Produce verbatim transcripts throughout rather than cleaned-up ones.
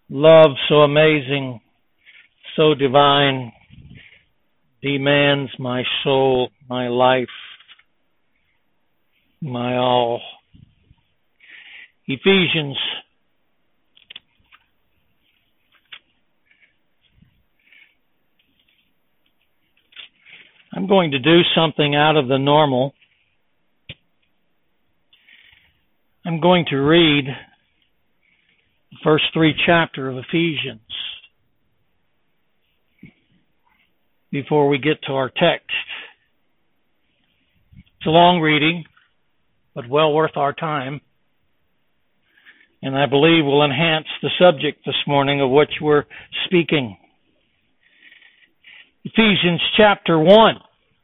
Love so amazing, so divine, demands my soul, my life, my all. Ephesians I'm going to do something out of the normal. I'm going to read the first three chapters of Ephesians before we get to our text. It's a long reading, but well worth our time, and I believe will enhance the subject this morning of which we're speaking. Ephesians chapter one.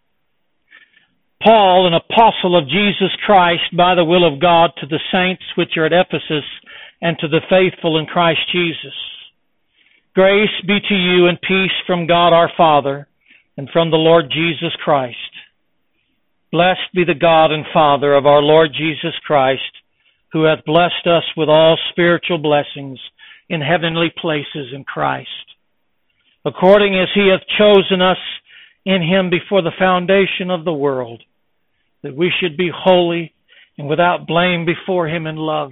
Paul, an apostle of Jesus Christ by the will of God, to the saints which are at Ephesus and to the faithful in Christ Jesus. Grace be to you and peace from God our Father and from the Lord Jesus Christ. Blessed be the God and Father of our Lord Jesus Christ, who hath blessed us with all spiritual blessings in heavenly places in Christ, according as he hath chosen us in him before the foundation of the world, that we should be holy and without blame before him in love,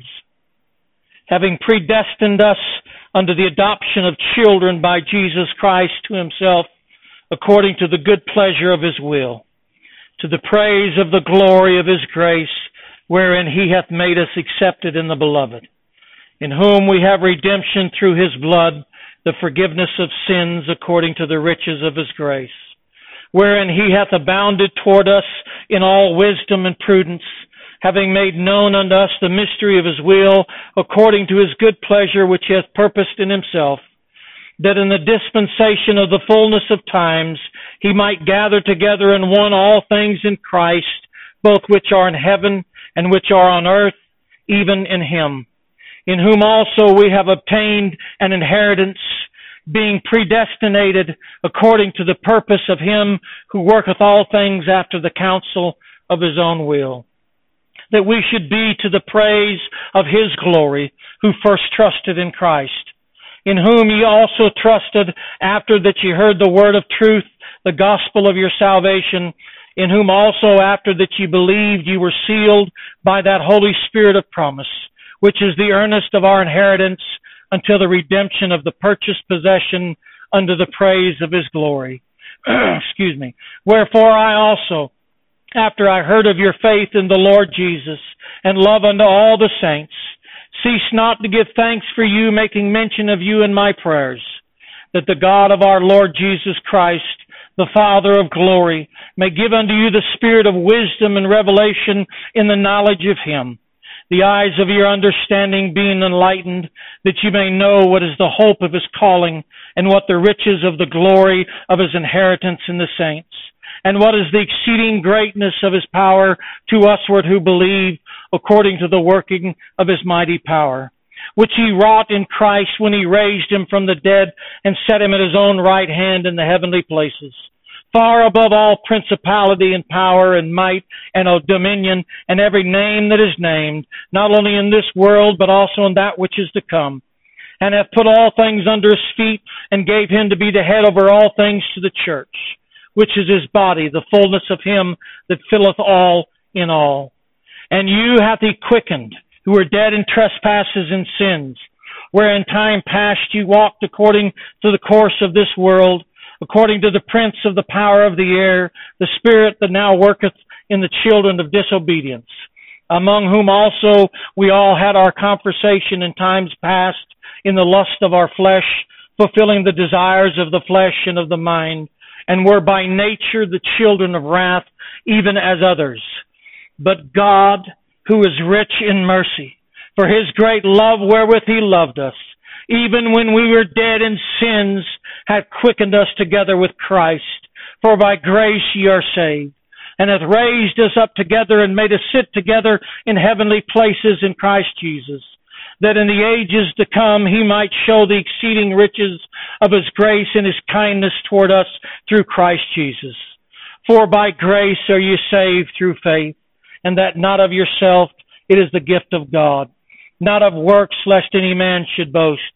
having predestined us unto the adoption of children by Jesus Christ to himself, according to the good pleasure of his will, to the praise of the glory of his grace, wherein he hath made us accepted in the beloved, in whom we have redemption through his blood, the forgiveness of sins according to the riches of his grace, wherein he hath abounded toward us in all wisdom and prudence, having made known unto us the mystery of his will, according to his good pleasure which he hath purposed in himself, that in the dispensation of the fullness of times he might gather together in one all things in Christ, both which are in heaven and which are on earth, even in him, in whom also we have obtained an inheritance, being predestinated according to the purpose of him who worketh all things after the counsel of his own will, that we should be to the praise of his glory, who first trusted in Christ, in whom ye also trusted after that ye heard the word of truth, the gospel of your salvation, in whom also after that ye believed ye were sealed by that Holy Spirit of promise, which is the earnest of our inheritance, until the redemption of the purchased possession unto the praise of his glory. Excuse me. Wherefore I also, after I heard of your faith in the Lord Jesus, and love unto all the saints, cease not to give thanks for you, making mention of you in my prayers, that the God of our Lord Jesus Christ, the Father of glory, may give unto you the spirit of wisdom and revelation in the knowledge of him, the eyes of your understanding being enlightened, that you may know what is the hope of his calling, and what the riches of the glory of his inheritance in the saints, and what is the exceeding greatness of his power to usward who believe, according to the working of his mighty power, which he wrought in Christ when he raised him from the dead and set him at his own right hand in the heavenly places, far above all principality and power and might and dominion and every name that is named, not only in this world but also in that which is to come, and hath put all things under his feet, and gave him to be the head over all things to the church, which is his body, the fullness of him that filleth all in all. And you hath he quickened, who were dead in trespasses and sins, where in time past you walked according to the course of this world, according to the prince of the power of the air, the spirit that now worketh in the children of disobedience, among whom also we all had our conversation in times past in the lust of our flesh, fulfilling the desires of the flesh and of the mind, and were by nature the children of wrath, even as others. But God, who is rich in mercy, for his great love wherewith he loved us, even when we were dead in sins, hath quickened us together with Christ. For by grace ye are saved, and hath raised us up together and made us sit together in heavenly places in Christ Jesus, that in the ages to come he might show the exceeding riches of his grace and his kindness toward us through Christ Jesus. For by grace are ye saved through faith, and that not of yourself, it is the gift of God, not of works, lest any man should boast.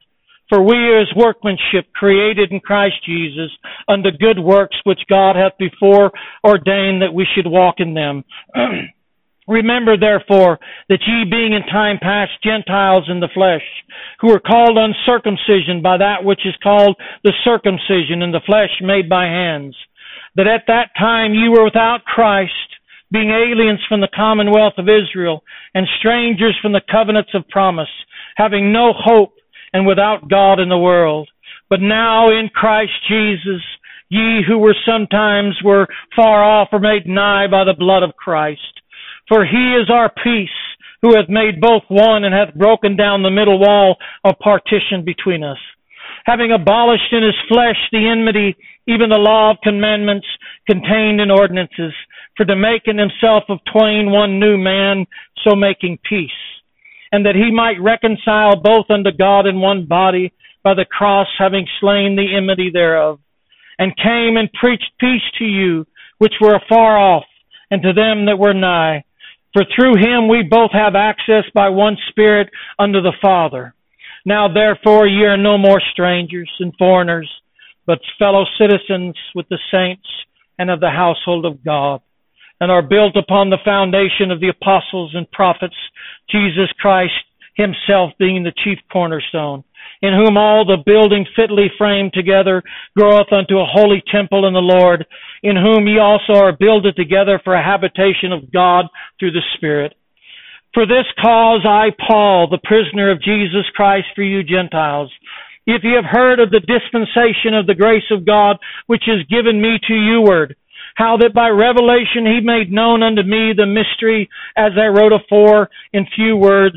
For we are his workmanship, created in Christ Jesus, unto good works which God hath before ordained that we should walk in them. Remember, therefore, that ye being in time past Gentiles in the flesh, who are called uncircumcision by that which is called the circumcision in the flesh made by hands, that at that time ye were without Christ, being aliens from the commonwealth of Israel, and strangers from the covenants of promise, having no hope, and without God in the world. But now in Christ Jesus, ye who were sometimes were far off are made nigh by the blood of Christ. For he is our peace, who hath made both one, and hath broken down the middle wall of partition between us, having abolished in his flesh the enmity, even the law of commandments contained in ordinances, for to make in himself of twain one new man, so making peace, and that he might reconcile both unto God in one body by the cross, having slain the enmity thereof, and came and preached peace to you which were afar off, and to them that were nigh. For through him we both have access by one Spirit unto the Father. Now therefore ye are no more strangers and foreigners, but fellow citizens with the saints and of the household of God, and are built upon the foundation of the apostles and prophets, Jesus Christ himself being the chief cornerstone, in whom all the building fitly framed together groweth unto a holy temple in the Lord, in whom ye also are builded together for a habitation of God through the Spirit. For this cause I, Paul, the prisoner of Jesus Christ for you Gentiles, if ye have heard of the dispensation of the grace of God, which is given me to youward, how that by revelation he made known unto me the mystery, as I wrote afore in few words,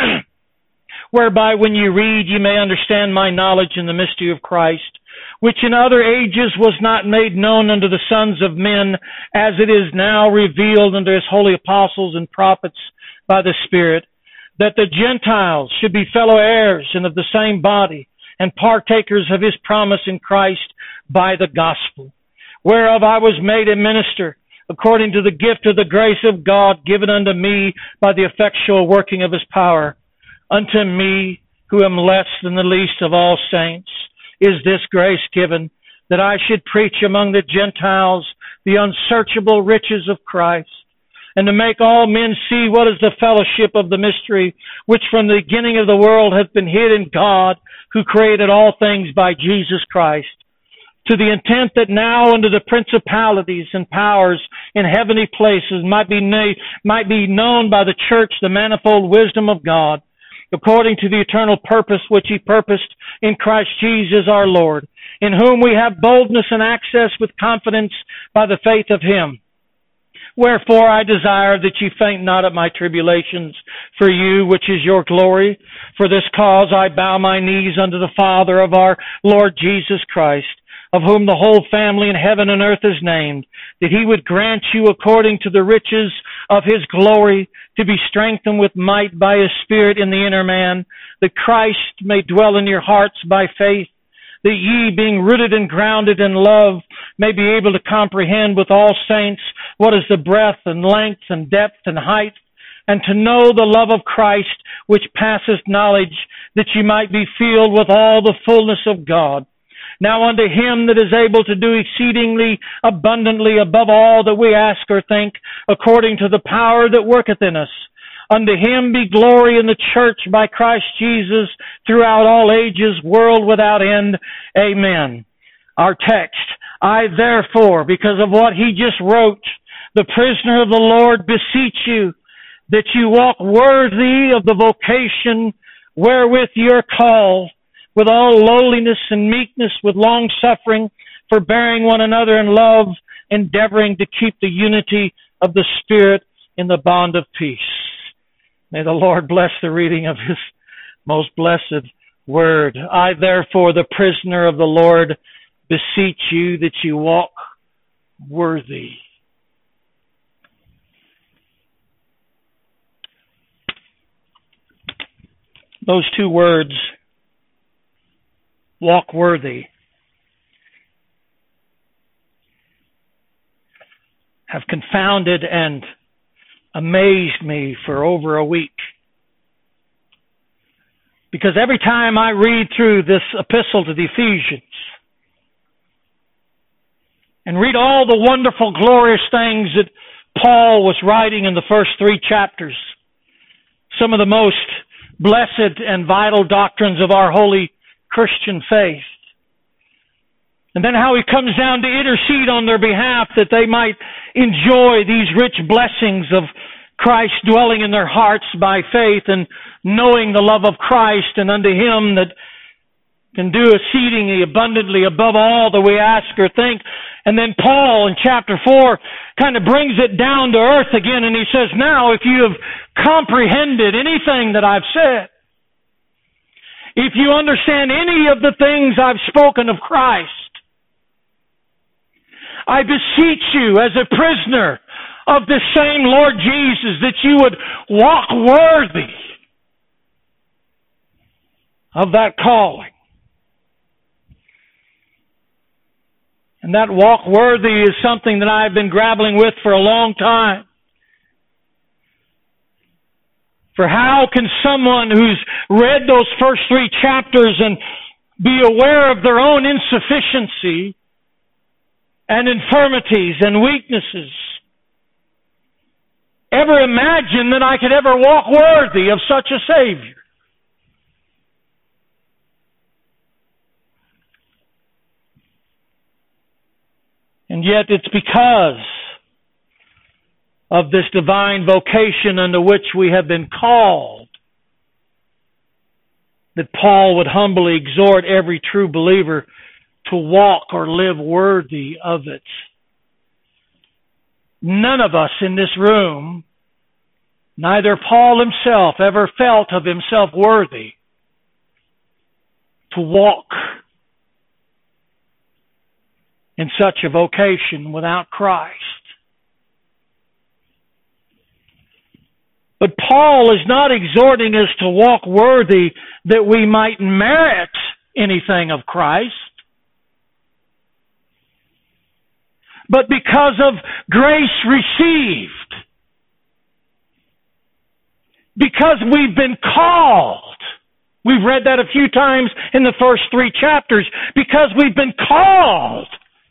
whereby when you read ye may understand my knowledge in the mystery of Christ, which in other ages was not made known unto the sons of men, as it is now revealed unto his holy apostles and prophets by the Spirit, that the Gentiles should be fellow heirs and of the same body, and partakers of his promise in Christ by the gospel, whereof I was made a minister, according to the gift of the grace of God given unto me by the effectual working of his power. Unto me, who am less than the least of all saints, is this grace given, that I should preach among the Gentiles the unsearchable riches of Christ, and to make all men see what is the fellowship of the mystery, which from the beginning of the world hath been hid in God, who created all things by Jesus Christ, to the intent that now unto the principalities and powers in heavenly places might be na- might be known by the church the manifold wisdom of God, according to the eternal purpose which he purposed in Christ Jesus our Lord, in whom we have boldness and access with confidence by the faith of him. Wherefore I desire that ye faint not at my tribulations for you, which is your glory. For this cause I bow my knees unto the Father of our Lord Jesus Christ, of whom the whole family in heaven and earth is named, that he would grant you according to the riches of his glory to be strengthened with might by his Spirit in the inner man, that Christ may dwell in your hearts by faith, that ye, being rooted and grounded in love, may be able to comprehend with all saints what is the breadth and length and depth and height, and to know the love of Christ which passeth knowledge, that ye might be filled with all the fullness of God. Now unto him that is able to do exceedingly abundantly above all that we ask or think, according to the power that worketh in us, unto him be glory in the church by Christ Jesus throughout all ages, world without end. Amen. Our text, I therefore, because of what he just wrote, the prisoner of the Lord, beseech you that you walk worthy of the vocation wherewith you are called, with all lowliness and meekness, with long suffering, forbearing one another in love, endeavoring to keep the unity of the Spirit in the bond of peace. May the Lord bless the reading of his most blessed word. I, therefore, the prisoner of the Lord, beseech you that you walk worthy. Those two words, walk worthy, have confounded and amazed me for over a week. Because every time I read through this epistle to the Ephesians and read all the wonderful, glorious things that Paul was writing in the first three chapters, some of the most blessed and vital doctrines of our holy Christian faith, and then how he comes down to intercede on their behalf that they might enjoy these rich blessings of Christ dwelling in their hearts by faith and knowing the love of Christ, and unto Him that can do exceedingly abundantly above all that we ask or think. And then Paul in chapter four kind of brings it down to earth again, and he says, now if you have comprehended anything that I've said, if you understand any of the things I've spoken of Christ, I beseech you as a prisoner of this same Lord Jesus that you would walk worthy of that calling. And that walk worthy is something that I've been grappling with for a long time. For how can someone who's read those first three chapters and be aware of their own insufficiency and infirmities and weaknesses ever imagine that I could ever walk worthy of such a Savior? And yet it's because of this divine vocation unto which we have been called that Paul would humbly exhort every true believer to walk or live worthy of it. None of us in this room, neither Paul himself, ever felt of himself worthy to walk in such a vocation without Christ. But Paul is not exhorting us to walk worthy that we might merit anything of Christ, but because of grace received. Because we've been called. We've read that a few times in the first three chapters. Because we've been called.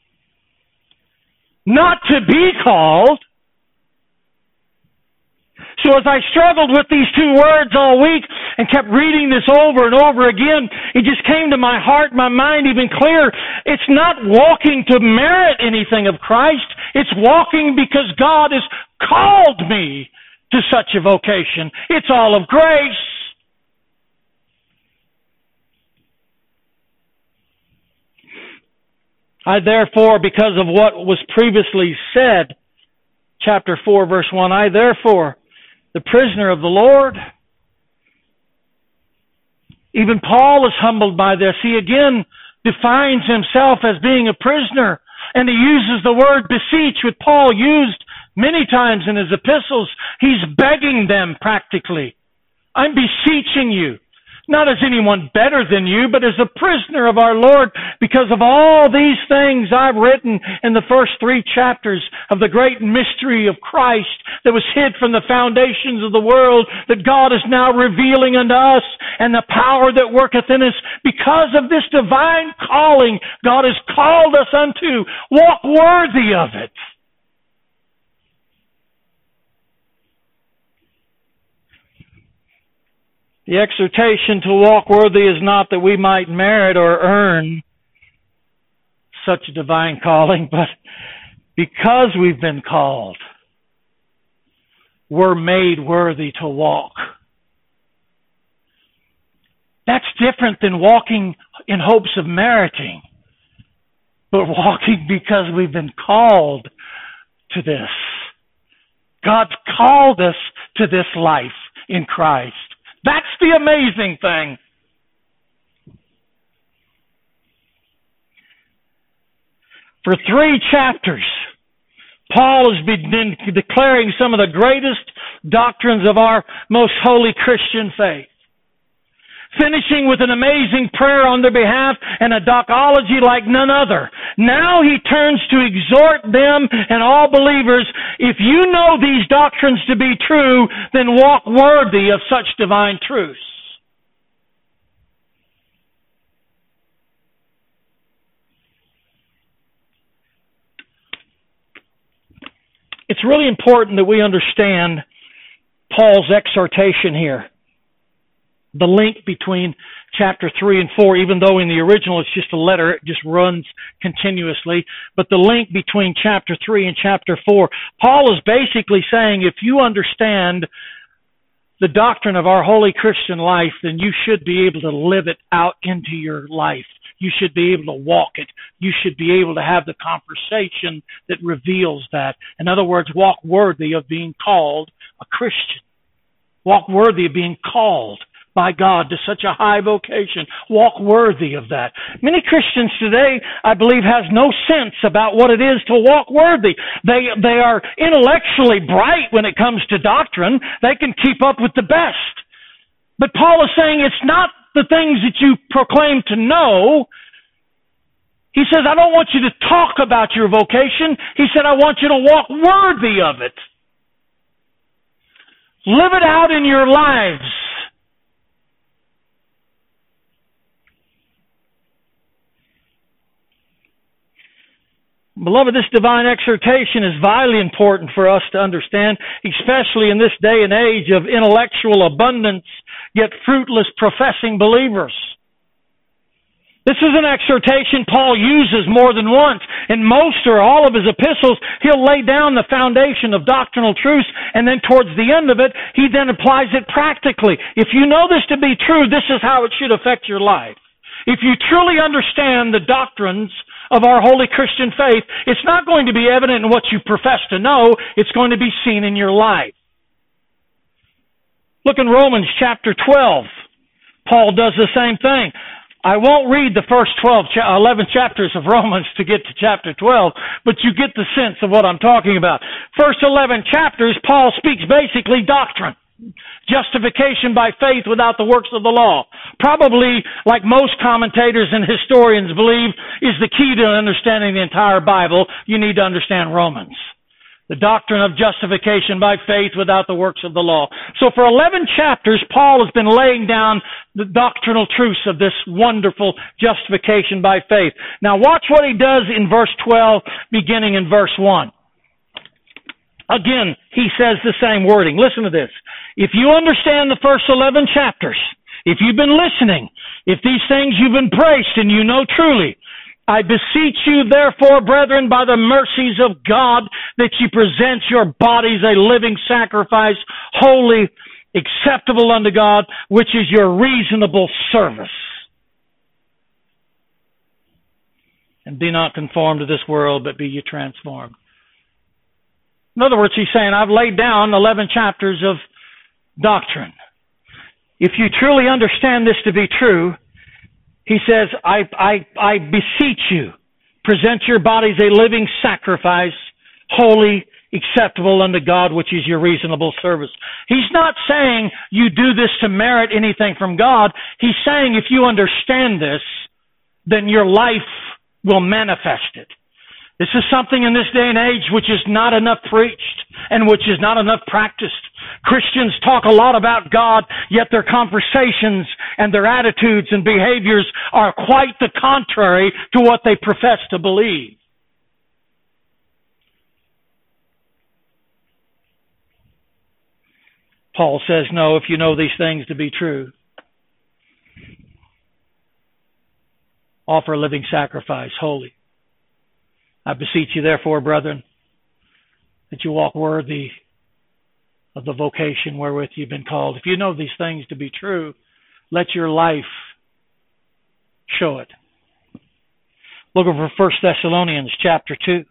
Not to be called. So as I struggled with these two words all week and kept reading this over and over again, it just came to my heart, my mind even clear. It's not walking to merit anything of Christ. It's walking because God has called me to such a vocation. It's all of grace. I therefore, because of what was previously said, chapter four, verse one, I therefore, the prisoner of the Lord. Even Paul is humbled by this. He again defines himself as being a prisoner, and he uses the word beseech, which Paul used many times in his epistles. He's begging them practically. I'm beseeching you, not as anyone better than you, but as a prisoner of our Lord, because of all these things I've written in the first three chapters of the great mystery of Christ that was hid from the foundations of the world, that God is now revealing unto us, and the power that worketh in us. Because of this divine calling God has called us unto, walk worthy of it. The exhortation to walk worthy is not that we might merit or earn such a divine calling, but because we've been called, we're made worthy to walk. That's different than walking in hopes of meriting, but walking because we've been called to this. God's called us to this life in Christ. That's the amazing thing. For three chapters, Paul has been declaring some of the greatest doctrines of our most holy Christian faith. Finishing with an amazing prayer on their behalf and a doxology like none other. Now he turns to exhort them and all believers, if you know these doctrines to be true, then walk worthy of such divine truths. It's really important that we understand Paul's exhortation here. The link between chapter three and four, even though in the original it's just a letter, it just runs continuously. But the link between chapter three and chapter four, Paul is basically saying if you understand the doctrine of our holy Christian life, then you should be able to live it out into your life. You should be able to walk it. You should be able to have the conversation that reveals that. In other words, walk worthy of being called a Christian. Walk worthy of being called by God to such a high vocation. Walk worthy of that. Many Christians today, I believe, has no sense about what it is to walk worthy. They they are intellectually bright when it comes to doctrine. They can keep up with the best. But Paul is saying it's not the things that you proclaim to know. He says, I don't want you to talk about your vocation. He said, I want you to walk worthy of it. Live it out in your lives. Beloved, this divine exhortation is vitally important for us to understand, especially in this day and age of intellectual abundance, yet fruitless professing believers. This is an exhortation Paul uses more than once. In most or all of his epistles, he'll lay down the foundation of doctrinal truths, and then towards the end of it, he then applies it practically. If you know this to be true, this is how it should affect your life. If you truly understand the doctrines of our holy Christian faith, it's not going to be evident in what you profess to know, it's going to be seen in your life. Look in Romans chapter twelve. Paul does the same thing. I won't read the first twelve, eleven chapters of Romans to get to chapter twelve, but you get the sense of what I'm talking about. First eleven chapters, Paul speaks basically doctrine. Justification by faith without the works of the law. Probably, like most commentators and historians believe, is the key to understanding the entire Bible. You need to understand Romans. The doctrine of justification by faith without the works of the law. So for eleven chapters, Paul has been laying down the doctrinal truths of this wonderful justification by faith. Now watch what he does in verse twelve, beginning in verse one. Again, he says the same wording. Listen to this. If you understand the first eleven chapters, if you've been listening, if these things you've embraced and you know truly, I beseech you, therefore, brethren, by the mercies of God, that you present your bodies a living sacrifice, holy, acceptable unto God, which is your reasonable service. And be not conformed to this world, but be ye transformed. In other words, he's saying, I've laid down eleven chapters of doctrine. If you truly understand this to be true, he says, I, I, I beseech you, present your bodies a living sacrifice, holy, acceptable unto God, which is your reasonable service. He's not saying you do this to merit anything from God. He's saying if you understand this, then your life will manifest it. This is something in this day and age which is not enough preached and which is not enough practiced. Christians talk a lot about God, yet their conversations and their attitudes and behaviors are quite the contrary to what they profess to believe. Paul says, no, if you know these things to be true, offer a living sacrifice, holy. I beseech you, therefore, brethren, that you walk worthy of the vocation wherewith you've been called. If you know these things to be true, let your life show it. Look over First Thessalonians chapter two.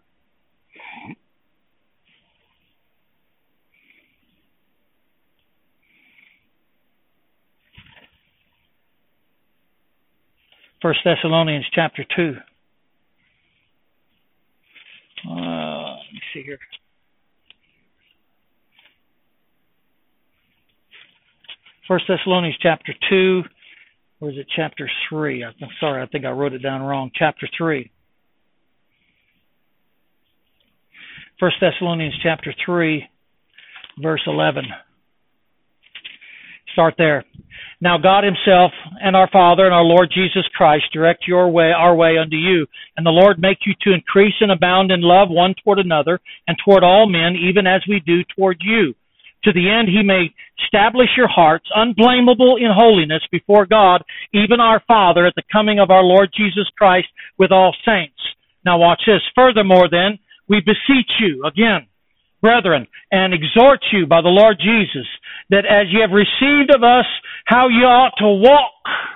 First Thessalonians chapter two. Uh, let me see here. First Thessalonians chapter two, or is it chapter three? I'm sorry, I think I wrote it down wrong. Chapter three. First Thessalonians chapter three, verse eleven. Start there. Now God himself and our Father and our Lord Jesus Christ direct your way, our way unto you. And the Lord make you to increase and abound in love one toward another and toward all men, even as we do toward you. To the end he may establish your hearts unblameable in holiness before God, even our Father, at the coming of our Lord Jesus Christ with all saints. Now watch this. Furthermore then, we beseech you, again, brethren, and exhort you by the Lord Jesus, that as ye have received of us how ye ought to walk,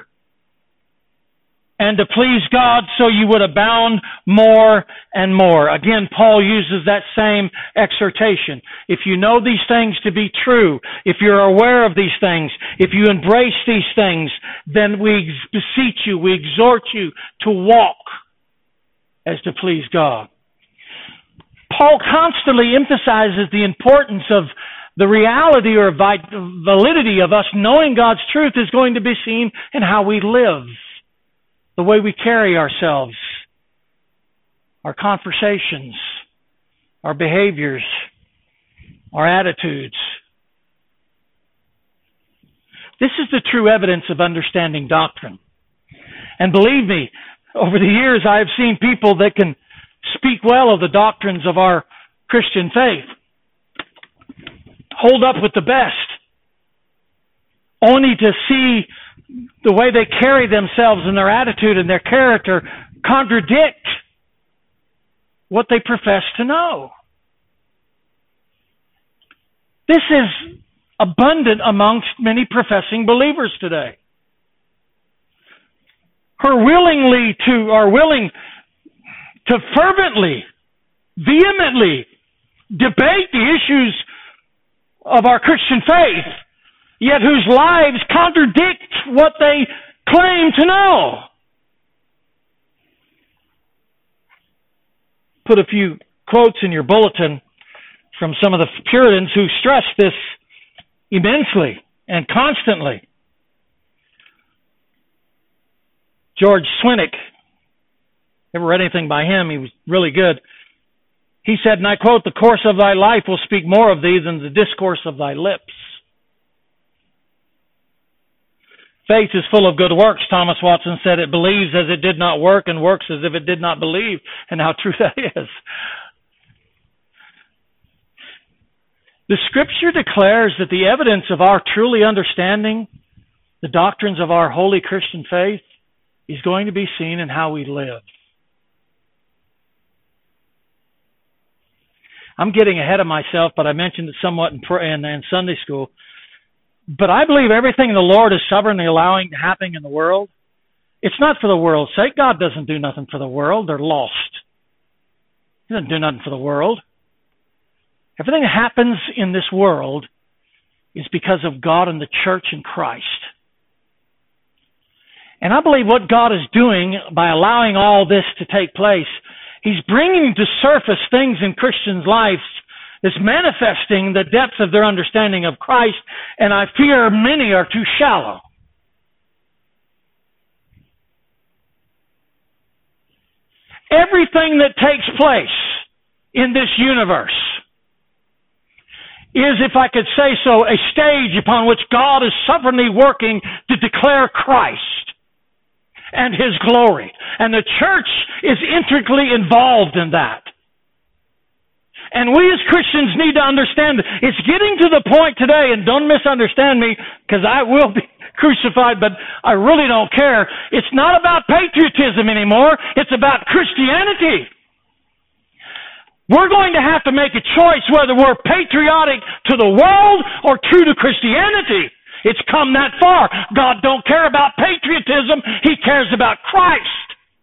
and to please God, so you would abound more and more. Again, Paul uses that same exhortation. If you know these things to be true, if you're aware of these things, if you embrace these things, then we beseech you, we exhort you to walk as to please God. Paul constantly emphasizes the importance of the reality or validity of us knowing God's truth is going to be seen in how we live, the way we carry ourselves, our conversations, our behaviors, our attitudes. This is the true evidence of understanding doctrine. And believe me, over the years I have seen people that can speak well of the doctrines of our Christian faith, hold up with the best, only to see the way they carry themselves and their attitude and their character contradict what they profess to know. This is abundant amongst many professing believers today, who are willingly to, are willing to fervently, vehemently debate the issues of our Christian faith, yet whose lives contradict what they claim to know. Put a few quotes in your bulletin from some of the Puritans who stress this immensely and constantly. George Swinnock, never read anything by him, he was really good. He said, and I quote, "The course of thy life will speak more of thee than the discourse of thy lips." Faith is full of good works, Thomas Watson said. It believes as it did not work and works as if it did not believe. And how true that is. The Scripture declares that the evidence of our truly understanding the doctrines of our holy Christian faith is going to be seen in how we live. I'm getting ahead of myself, but I mentioned it somewhat in, in, in Sunday school. But I believe everything the Lord is sovereignly allowing to happen in the world, it's not for the world's sake. God doesn't do nothing for the world. They're lost. He doesn't do nothing for the world. Everything that happens in this world is because of God and the church and Christ. And I believe what God is doing by allowing all this to take place, He's bringing to surface things in Christians' lives that's manifesting the depth of their understanding of Christ, and I fear many are too shallow. Everything that takes place in this universe is, if I could say so, a stage upon which God is sovereignly working to declare Christ and His glory. And the church is intricately involved in that. And we as Christians need to understand that it's getting to the point today, and don't misunderstand me, because I will be crucified, but I really don't care. It's not about patriotism anymore. It's about Christianity. We're going to have to make a choice whether we're patriotic to the world or true to Christianity. It's come that far. God don't care about patriotism. He cares about Christ.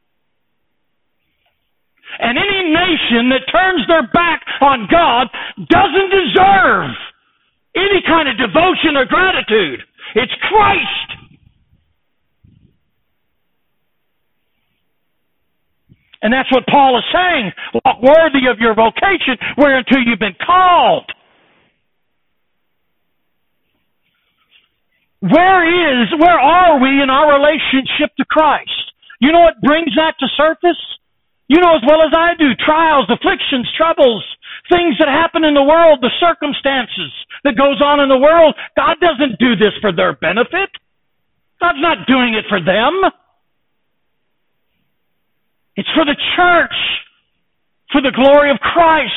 And any nation that turns their back on God doesn't deserve any kind of devotion or gratitude. It's Christ. And that's what Paul is saying. Walk worthy of your vocation whereunto you've been called. Where is, where are we in our relationship to Christ? You know what brings that to surface? You know as well as I do, trials, afflictions, troubles, things that happen in the world, the circumstances, that goes on in the world. God doesn't do this for their benefit. God's not doing it for them. It's for the church, for the glory of Christ.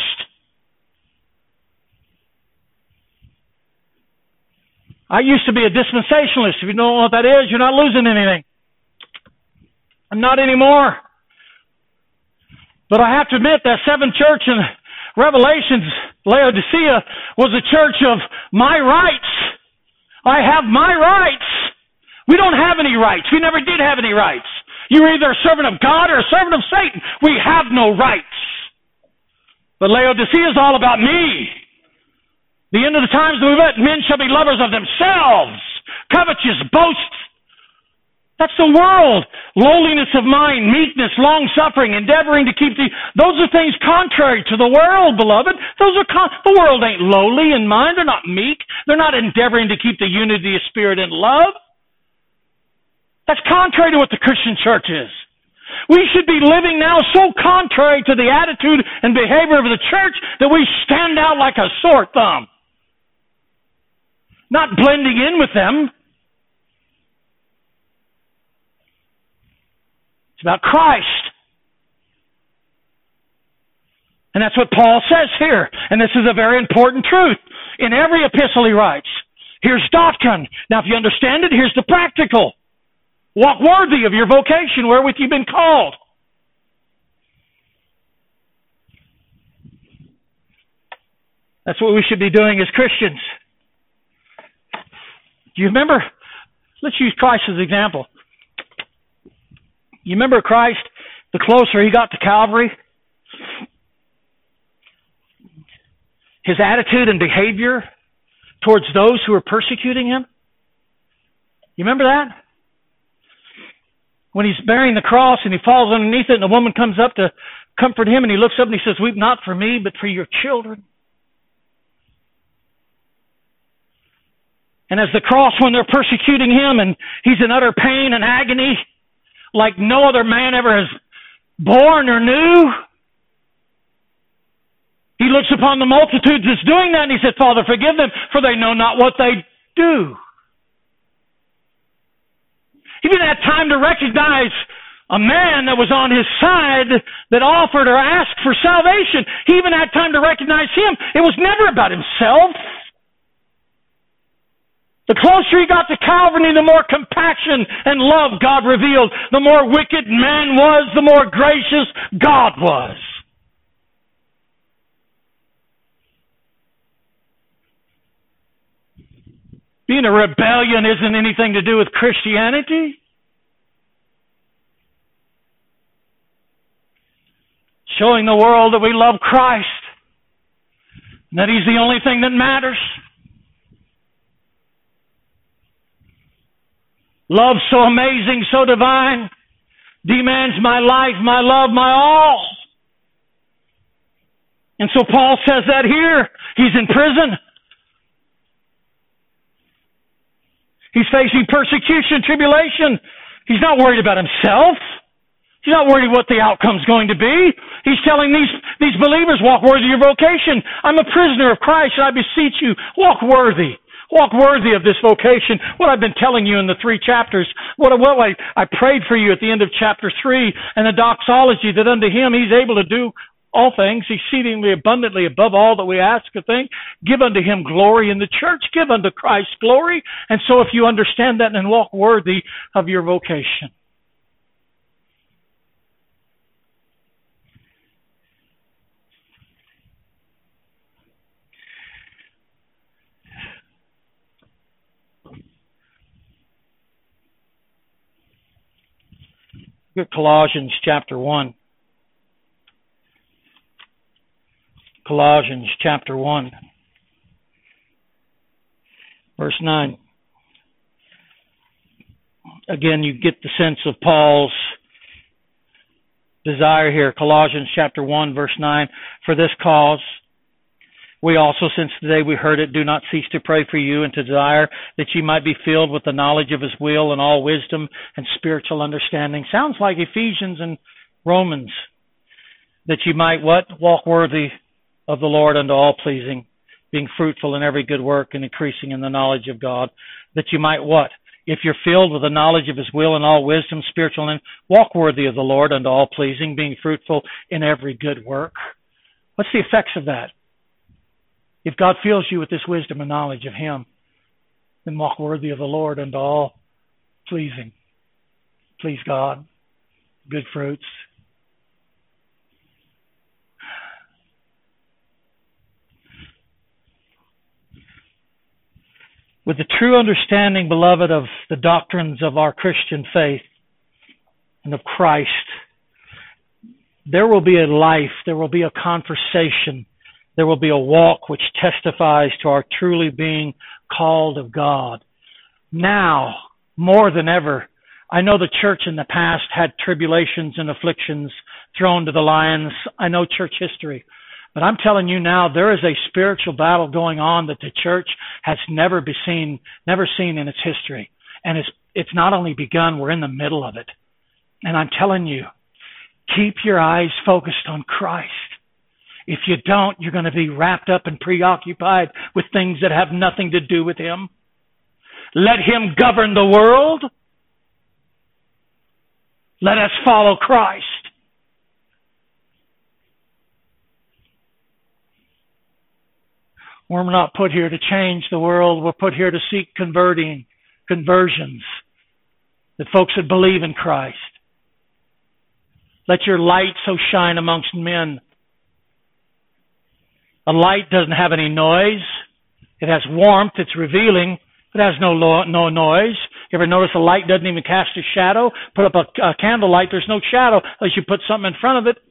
I used to be a dispensationalist. If you don't know what that is, you're not losing anything. I'm not anymore. But I have to admit that seventh church in Revelations, Laodicea, was a church of my rights. I have my rights. We don't have any rights. We never did have any rights. You're either a servant of God or a servant of Satan. We have no rights. But Laodicea is all about me. The end of the times that we met, men shall be lovers of themselves, covetous, boasts. That's the world. Lowliness of mind, meekness, long-suffering, endeavoring to keep the... Those are things contrary to the world, beloved. Those are con- The world ain't lowly in mind. They're not meek. They're not endeavoring to keep the unity of spirit and love. That's contrary to what the Christian church is. We should be living now so contrary to the attitude and behavior of the church that we stand out like a sore thumb. Not blending in with them. It's about Christ. And that's what Paul says here. And this is a very important truth. In every epistle he writes, here's doctrine. Now if you understand it, here's the practical. Walk worthy of your vocation wherewith you've been called. That's what we should be doing as Christians. Do you remember? Let's use Christ as an example. You remember Christ, the closer he got to Calvary, his attitude and behavior towards those who were persecuting him? You remember that? When he's bearing the cross and he falls underneath it and a woman comes up to comfort him and he looks up and he says, weep not for me, but for your children. And as the cross, when they're persecuting him and he's in utter pain and agony, like no other man ever has borne or knew, he looks upon the multitudes that's doing that and he said, Father, forgive them, for they know not what they do. He didn't have time to recognize a man that was on his side that offered or asked for salvation. He even had time to recognize him. It was never about himself. The closer he got to Calvary, the more compassion and love God revealed. The more wicked man was, the more gracious God was. Being a rebellion isn't anything to do with Christianity. Showing the world that we love Christ and that He's the only thing that matters. Love so amazing, so divine, demands my life, my love, my all. And so Paul says that here. He's in prison. He's facing persecution, tribulation. He's not worried about himself. He's not worried what the outcome's going to be. He's telling these, these believers, walk worthy of your vocation. I'm a prisoner of Christ, and I beseech you, walk worthy. Walk worthy of this vocation. What I've been telling you in the three chapters, what, what I, I prayed for you at the end of chapter three, and the doxology, that unto Him He's able to do all things, exceedingly abundantly above all that we ask or think. Give unto Him glory in the church. Give unto Christ glory. And so if you understand that, then walk worthy of your vocation. Look at Colossians chapter one. Colossians chapter one, verse nine. Again, you get the sense of Paul's desire here. Colossians chapter one, verse nine. For this cause, we also, since the day we heard it, do not cease to pray for you and to desire that ye might be filled with the knowledge of His will and all wisdom and spiritual understanding. Sounds like Ephesians and Romans. That ye might what? Walk worthy of the Lord unto all pleasing, being fruitful in every good work and increasing in the knowledge of God, that you might what? If you're filled with the knowledge of His will and all wisdom, spiritual, and walk worthy of the Lord unto all pleasing, being fruitful in every good work. What's the effects of that? If God fills you with this wisdom and knowledge of Him, then walk worthy of the Lord unto all pleasing. Please God. Good fruits. With the true understanding, beloved, of the doctrines of our Christian faith and of Christ, there will be a life, there will be a conversation, there will be a walk which testifies to our truly being called of God. Now, more than ever, I know the church in the past had tribulations and afflictions thrown to the lions. I know church history. But I'm telling you now, there is a spiritual battle going on that the church has never been seen, never seen in its history. And it's, it's not only begun, we're in the middle of it. And I'm telling you, keep your eyes focused on Christ. If you don't, you're going to be wrapped up and preoccupied with things that have nothing to do with Him. Let Him govern the world. Let us follow Christ. We're not put here to change the world. We're put here to seek converting, conversions, that folks would believe in Christ. Let your light so shine amongst men. A light doesn't have any noise. It has warmth. It's revealing. It has no lo- no noise. You ever notice a light doesn't even cast a shadow? Put up a, a candlelight, there's no shadow unless you put something in front of it.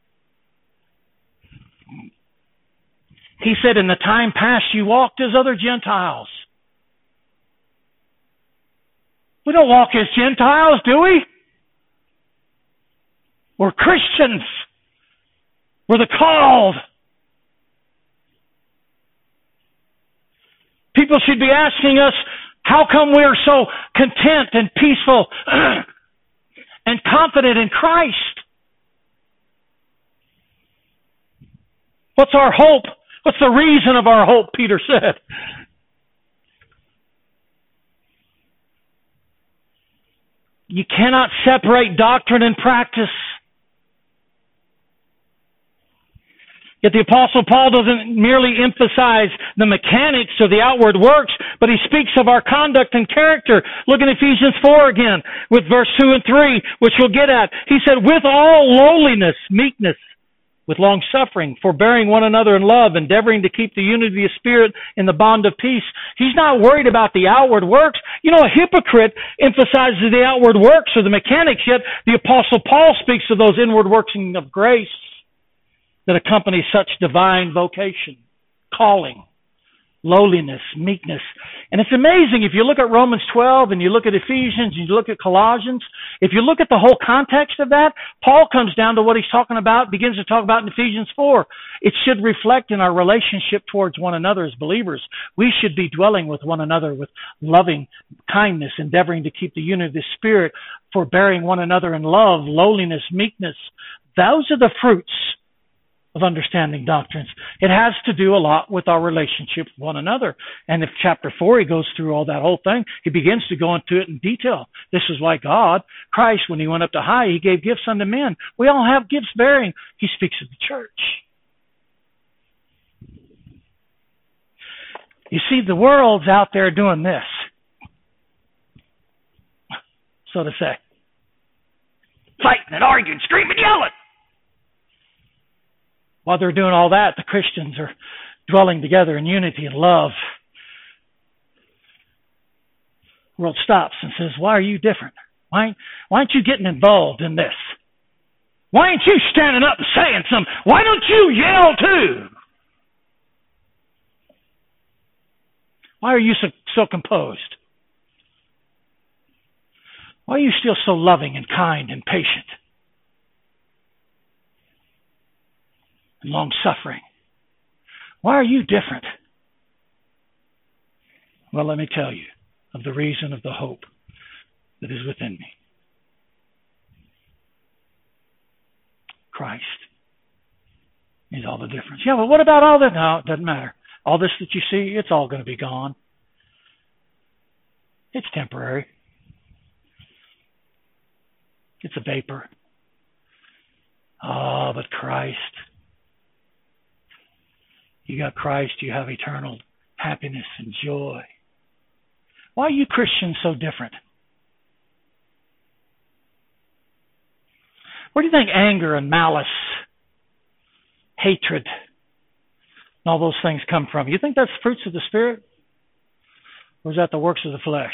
He said, in the time past you walked as other Gentiles. We don't walk as Gentiles, do we? We're Christians. We're the called. People should be asking us, how come we're so content and peaceful and confident in Christ? What's our hope? What's the reason of our hope, Peter said? You cannot separate doctrine and practice. Yet the Apostle Paul doesn't merely emphasize the mechanics or the outward works, but he speaks of our conduct and character. Look at Ephesians four again, with verse two and three, which we'll get at. He said, with all lowliness, meekness, with long suffering, forbearing one another in love, endeavoring to keep the unity of spirit in the bond of peace. He's not worried about the outward works. You know, a hypocrite emphasizes the outward works or the mechanics, yet the Apostle Paul speaks of those inward working of grace that accompany such divine vocation, calling, lowliness, meekness. And it's amazing if you look at Romans twelve and you look at Ephesians and you look at Colossians, if you look at the whole context of that, Paul comes down to what he's talking about, begins to talk about in Ephesians four. It should reflect in our relationship towards one another as believers. We should be dwelling with one another with loving kindness, endeavoring to keep the unity of the Spirit, forbearing one another in love, lowliness, meekness. Those are the fruits of understanding doctrines. It has to do a lot with our relationship with one another. And if chapter four, he goes through all that whole thing, he begins to go into it in detail. This is why God, Christ, when he went up to high, he gave gifts unto men. We all have gifts bearing. He speaks of the church. You see, the world's out there doing this, so to say. Fighting and arguing, screaming, yelling. While they're doing all that, the Christians are dwelling together in unity and love. The world stops and says, why are you different? Why, why aren't you getting involved in this? Why aren't you standing up and saying something? Why don't you yell too? Why are you so, so composed? Why are you still so loving and kind and patient? Long-suffering. Why are you different? Well, let me tell you of the reason of the hope that is within me. Christ is all the difference. Yeah, well, what about all that? No, it doesn't matter. All this that you see, it's all going to be gone. It's temporary. It's a vapor. Ah, oh, but Christ. You got Christ, you have eternal happiness and joy. Why are you Christians so different? Where do you think anger and malice, hatred, and all those things come from? You think that's fruits of the Spirit? Or is that the works of the flesh?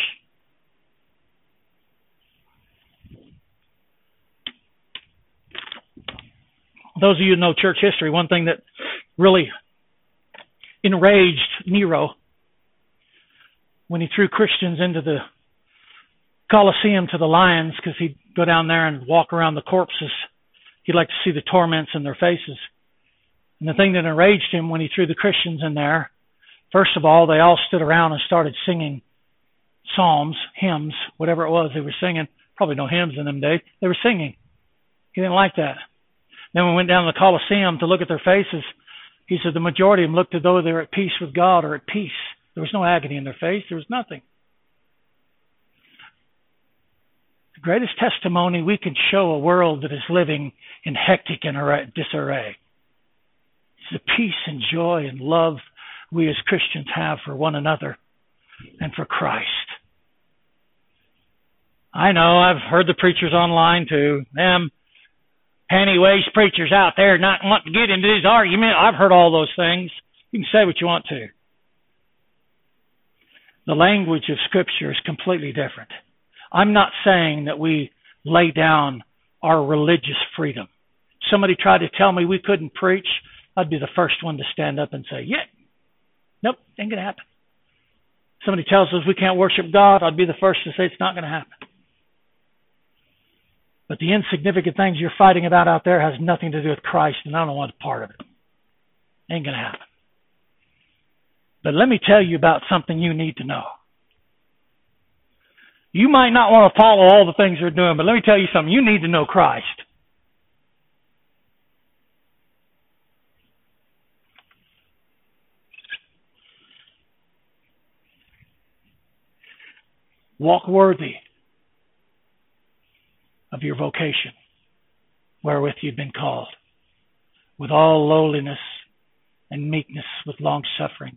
Those of you who know church history, one thing that really enraged Nero when he threw Christians into the Colosseum to the lions, because he'd go down there and walk around the corpses. He'd like to see the torments in their faces. And the thing that enraged him when he threw the Christians in there, first of all, they all stood around and started singing psalms, hymns, whatever it was they were singing. Probably no hymns in them days. They were singing. He didn't like that. Then we went down to the Colosseum to look at their faces. He said the majority of them looked as though they were at peace with God or at peace. There was no agony in their face. There was nothing. The greatest testimony we can show a world that is living in hectic and disarray is the peace and joy and love we as Christians have for one another and for Christ. I know, I've heard the preachers online too. Them panty-waist preachers out there not wanting to get into this argument. I've heard all those things. You can say what you want to. The language of Scripture is completely different. I'm not saying that we lay down our religious freedom. If somebody tried to tell me we couldn't preach, I'd be the first one to stand up and say, yeah, nope, ain't going to happen. Somebody tells us we can't worship God, I'd be the first to say it's not going to happen. But the insignificant things you're fighting about out there has nothing to do with Christ, and I don't want a part of it. Ain't going to happen. But let me tell you about something you need to know. You might not want to follow all the things they're doing, but let me tell you something. You need to know Christ. Walk worthy of your vocation, wherewith you've been called, with all lowliness and meekness, with long suffering.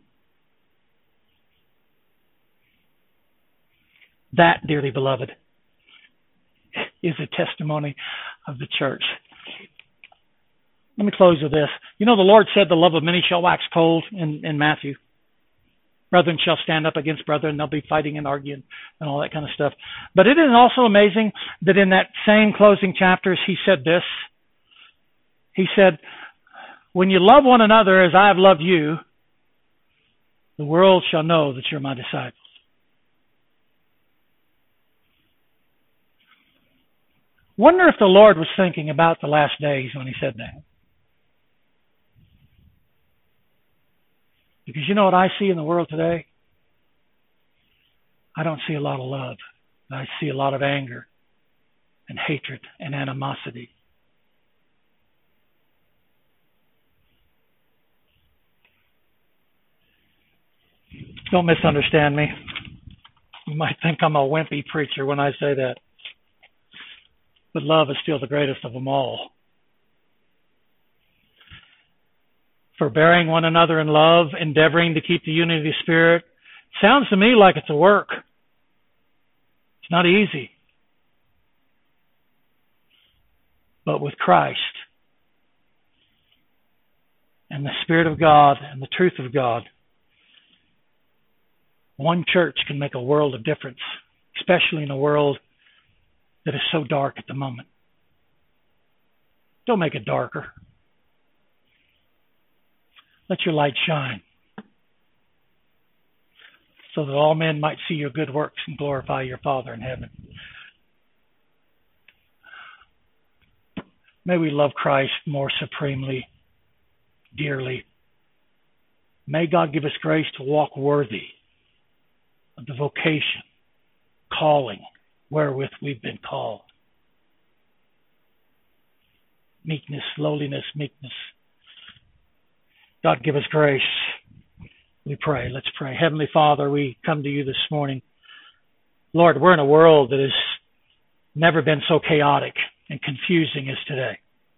That, dearly beloved, is a testimony of the church. Let me close with this. You know, the Lord said the love of many shall wax cold in, in Matthew. Brethren shall stand up against brethren. They'll be fighting and arguing and all that kind of stuff. But it is also amazing that in that same closing chapters, he said this. He said, when you love one another as I have loved you, the world shall know that you're my disciples. Wonder if the Lord was thinking about the last days when he said that. Because you know what I see in the world today? I don't see a lot of love. I see a lot of anger and hatred and animosity. Don't misunderstand me. You might think I'm a wimpy preacher when I say that. But love is still the greatest of them all. Forbearing one another in love, endeavoring to keep the unity of the Spirit. Sounds to me like it's a work. It's not easy. But with Christ and the Spirit of God and the truth of God, one church can make a world of difference, especially in a world that is so dark at the moment. Don't make it darker. Let your light shine so that all men might see your good works and glorify your Father in heaven. May we love Christ more supremely, dearly. May God give us grace to walk worthy of the vocation, calling, wherewith we've been called. Meekness, lowliness, meekness. God give us grace We pray. Let's pray. Heavenly Father, we come to you this morning. Lord, we're in a world that has never been so chaotic and confusing as today.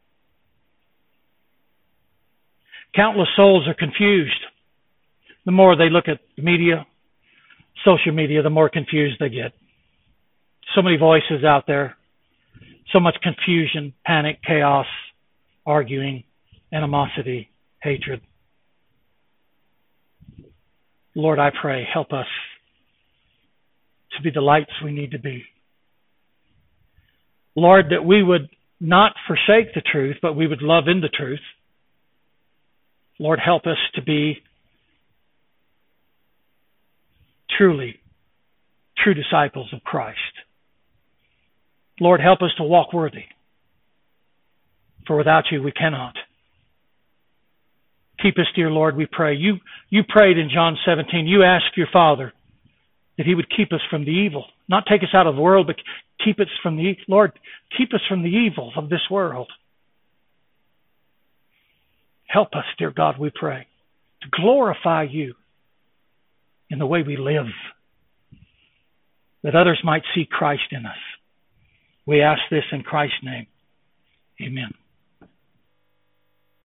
Countless souls are confused. The more they look at media, social media, the more confused they get. So many voices out there, so much confusion, panic, chaos, arguing, animosity, hatred. Lord, I pray, help us to be the lights we need to be. Lord, that we would not forsake the truth, but we would love in the truth. Lord, help us to be truly true disciples of Christ. Lord, help us to walk worthy, for without you we cannot. Keep us, dear Lord, we pray. You, you prayed in John seventeen, you asked your Father that he would keep us from the evil, not take us out of the world, but keep us from the, Lord, keep us from the evil of this world. Help us, dear God, we pray, to glorify you in the way we live, that others might see Christ in us. We ask this in Christ's name. Amen.